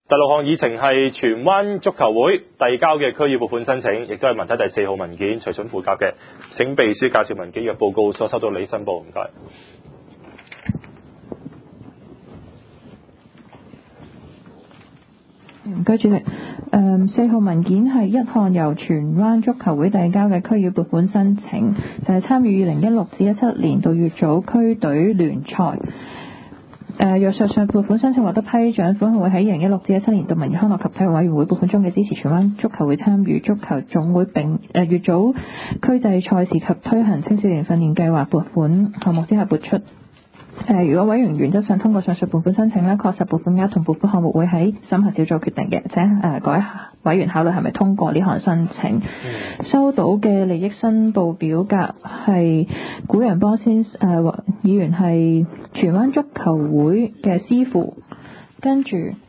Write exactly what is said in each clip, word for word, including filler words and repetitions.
第六項議程係荃灣足球會遞交嘅區議撥款申請，亦都係文體第四號文件，隨准附夾嘅。請秘書介紹文件嘅報告所收到你申報，唔該。 唔該，主席。誒，四號文件係一項由荃灣足球會遞交嘅區議撥款申請，就係、是、參與二零一六至一七年度乙組區隊聯賽。誒，若上述撥款申請獲得批准，款項會喺二零一六至一七年度文娛康樂及體育委員會撥款中嘅支持荃灣足球會參與足球總會並誒乙組區際賽事及推行青少年訓練計劃撥款項目之下撥出。誒，如果委員原則上通過上述撥款申請咧，確實撥款額同撥款項目會喺審核小組決定嘅。請誒各位委員考慮係咪通過呢項申請。嗯、收到嘅利益申報表格係古楊波先誒、呃、議員係荃灣足球會嘅師傅，跟住誒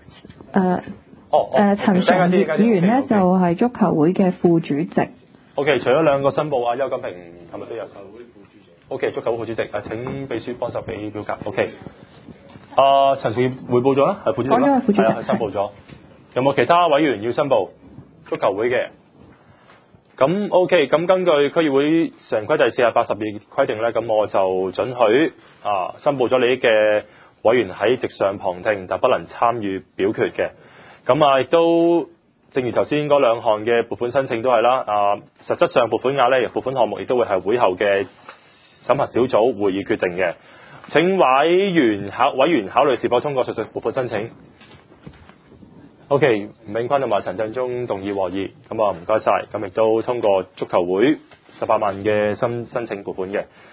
誒陳常業議員呢就係、是、足球會嘅副主席。 O、okay, K， 除咗兩個申報啊，邱錦平係咪都有？O、okay, K， 足球會副主席啊，請秘書幫手俾表格。O K， 啊，陳常業彙報咗啦，係副主席啦，係啊，係申報咗。有冇其他委員要申報足球會嘅？咁 O K， 咁根據區議會常規第四十八十二規定咧，咁我就准許啊申報咗利益嘅委員喺席上旁聽，但不能參與表決嘅。咁啊，亦都正如頭先嗰兩項嘅撥款申請都係啦。啊，實質上撥款額咧，撥款項目亦都會係會後嘅審核小組會議決定嘅。請委員考委員考慮是否通過上述撥款申請。O.K. 吳永坤同埋陳振中動議和議，咁啊唔該晒，咁亦都通過足球會十八萬嘅申申請撥款嘅。